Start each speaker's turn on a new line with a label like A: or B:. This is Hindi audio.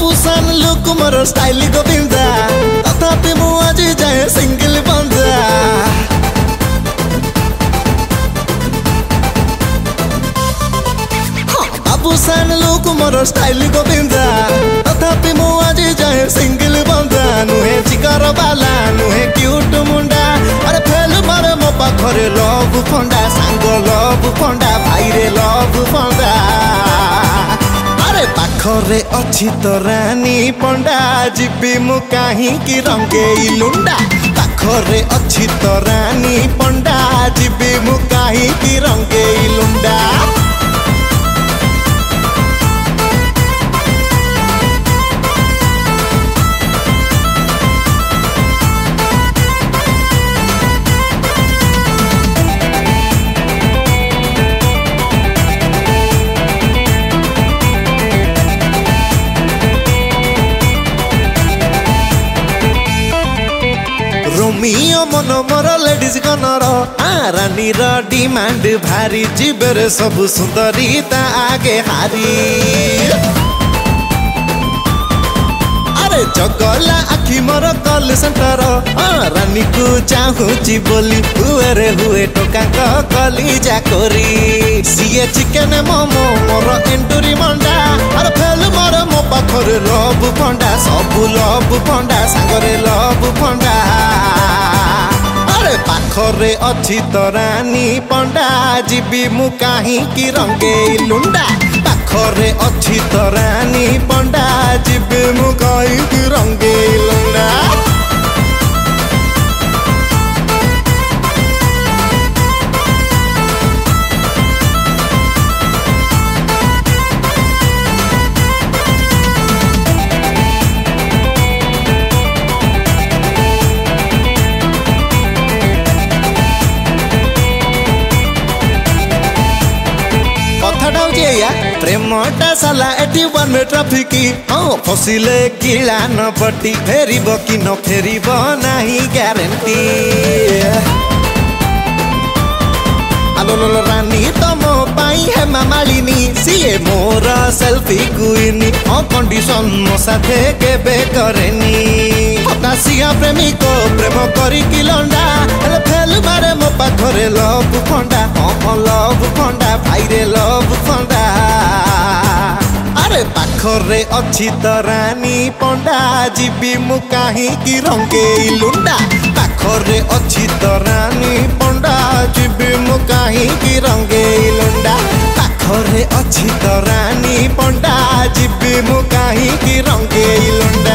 A: बाबूसान लोक मोर स्टाइल गोविंदा तथापि मु आज जाए सिंगल बंदा बाबूसान लोक मोर स्टाइल गोविंदा तथापि मु आज जाए सिंगल बंदा नुहे चिकर बाला नुहे क्यूट मुंडा अरे फेल मारे मो पाखरे लव फंडा सांग लव फंडा भाई रे लव फंडा अरे पाखरे अच्छी तो रानी पंडा जीबी मु काहींकी रंगेई लुंडा पाखरे अच्छी तो रानी पंडा जीबी मु काहींकी रंगेई लुंडा रोमियो मन मोर लेडीज गनर रानी र डिमांड भारी जीवरे सब सुंदरीता आगे हारी अरे जगला आखि मोर कल सेंटर रानी को चाहूची बोली हुए रे हुए टोका कली जाकोरी सीए चिकेन मोमो मोर एंटुरी मंडा अरे फेल मोर मो पाखरे लव फंडा सब लव फंडा सांगरे लव फंडा अरे पाखरे अच्छी तो रानी पंडा जीबी मु काहींकी रंगेई लुंडा पाखरे अच्छी तो रानी पंडा जीबी मु काहींकी रंगेई लुंडा प्रेमटा साला एटी वन में ट्राफिक फसिले किला न पट्टी फेरिब कि न फेरिब नाही ग्यारेंटी आलो रानी तम पाई है मालिनी सीए मोर सेल्फी क्वीन कंडीशन मो साथे केबे करेनी हतासिया प्रेमिक प्रेम करी कि लंडा फेल मारे मो पाखरे लव फंडा लव फंडा भाई रे लव फंडा अरे पाखरे अच्छी तो रानी पंडा जीबी मु काहींकी रंगेई लुंडा पाखरे अच्छी तो रानी पंडा जीबी मु काहींकी रंगेई लुंडा पाखरे अच्छी तो रानी पंडा जीबी मु काहींकी रंगेई लुंडा।